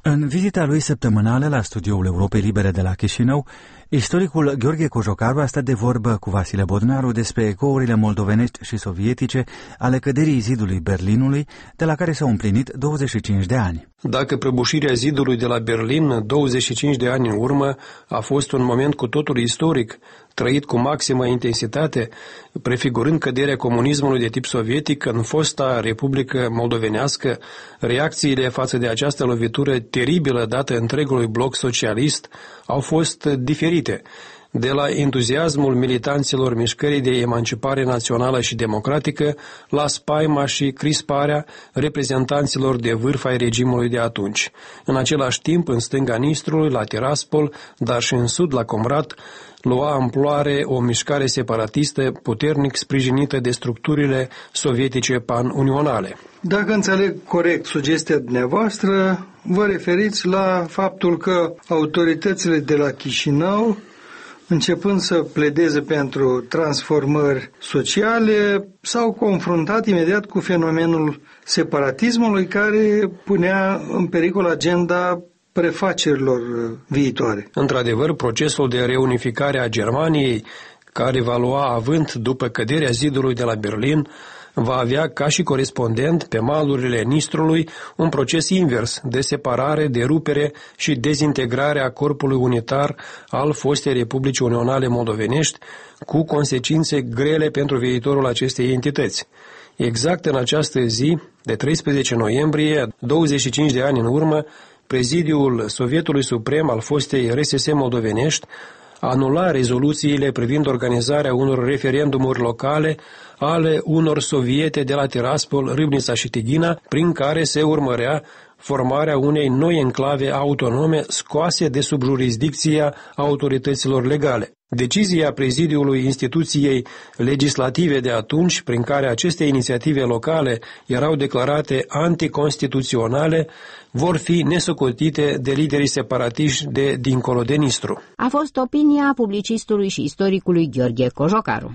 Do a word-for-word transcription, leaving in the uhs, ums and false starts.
În vizita lui săptămânală la studioul Europei Libere de la Chișinău, istoricul Gheorghe Cojocaru a stat de vorbă cu Vasile Bodnaru despre ecourile moldovenești și sovietice ale căderii zidului Berlinului, de la care s-au împlinit douăzeci și cinci de ani. Dacă prăbușirea zidului de la Berlin, douăzeci și cinci de ani în urmă, a fost un moment cu totul istoric, trăit cu maximă intensitate, prefigurând căderea comunismului de tip sovietic în fosta Republică Moldovenească, reacțiile față de această lovitură teribilă dată întregului bloc socialist au fost diferite. De la entuziasmul militanților mișcării de emancipare națională și democratică, la spaima și crisparea reprezentanților de vârf ai regimului de atunci. În același timp, în stânga Nistrului, la Tiraspol, dar și în sud, la Comrat, lua amploare o mișcare separatistă puternic sprijinită de structurile sovietice pan-unionale. Dacă înțeleg corect sugestia dumneavoastră, vă referiți la faptul că autoritățile de la Chișinău, începând să pledeze pentru transformări sociale, s-au confruntat imediat cu fenomenul separatismului care punea în pericol agenda prefacerilor viitoare. Într-adevăr, procesul de reunificare a Germaniei, care va lua avânt după căderea zidului de la Berlin, va avea ca și corespondent pe malurile Nistrului un proces invers de separare, de rupere și dezintegrare a corpului unitar al fostei Republici Unionale Moldovenești, cu consecințe grele pentru viitorul acestei entități. Exact în această zi, de treisprezece noiembrie, douăzeci și cinci de ani în urmă, Prezidiul Sovietului Suprem al fostei R S S Moldovenești anula rezoluțiile privind organizarea unor referendumuri locale ale unor soviete de la Tiraspol, Râbnița și Tighina, prin care se urmărea formarea unei noi enclave autonome scoase de sub jurisdicția autorităților legale. Decizia prezidiului instituției legislative de atunci, prin care aceste inițiative locale erau declarate anticonstituționale, vor fi nesocotite de liderii separatiști de dincolo de Nistru. A fost opinia publicistului și istoricului Gheorghe Cojocaru.